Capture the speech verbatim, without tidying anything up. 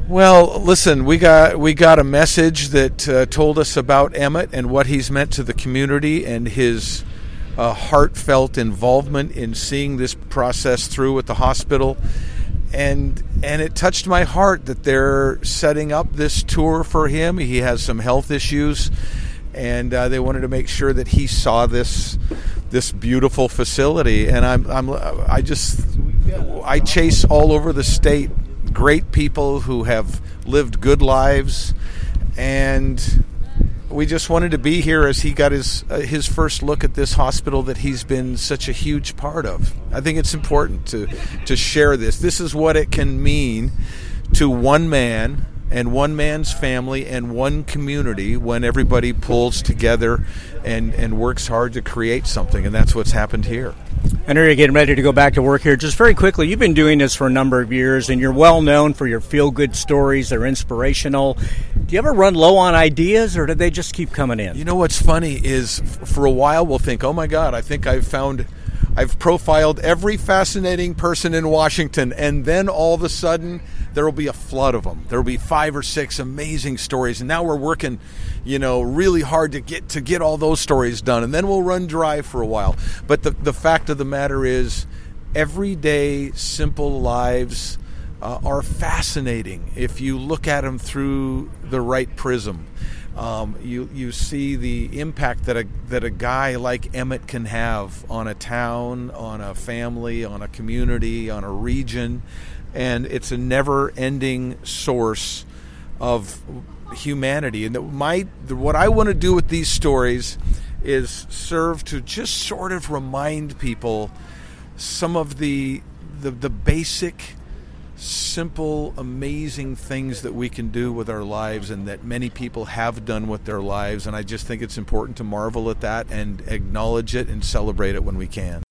Well, listen, we got we got a message that uh, told us about Emmett and what he's meant to the community and his uh, heartfelt involvement in seeing this process through at the hospital. And and it touched my heart that they're setting up this tour for him. He has some health issues, and uh, they wanted to make sure that he saw this this beautiful facility. And I'm I'm I just I chase all over the state great people who have lived good lives, and we just wanted to be here as he got his uh, his first look at this hospital that he's been such a huge part of. I think it's important to to share this. This is what it can mean to one man and one man's family and one community when everybody pulls together and, and works hard to create something, and that's what's happened here. I know you're getting ready to go back to work here. Just very quickly, you've been doing this for a number of years, and you're well known for your feel-good stories. They're inspirational. Do you ever run low on ideas, or do they just keep coming in? You know what's funny is for a while we'll think, oh my God, I think I've found, I've profiled every fascinating person in Washington, and then all of a sudden there will be a flood of them. There will be five or six amazing stories, and now we're working, you know, really hard to get to get all those stories done, and then we'll run dry for a while. But the the fact of the matter is, everyday simple lives uh, are fascinating if you look at them through the right prism. Um, you you see the impact that a that a guy like Emmett can have on a town, on a family, on a community, on a region. And it's a never-ending source of humanity. And my what I want to do with these stories is serve to just sort of remind people some of the the, the basic, simple, amazing things that we can do with our lives and that many people have done with their lives. And I just think it's important to marvel at that and acknowledge it and celebrate it when we can.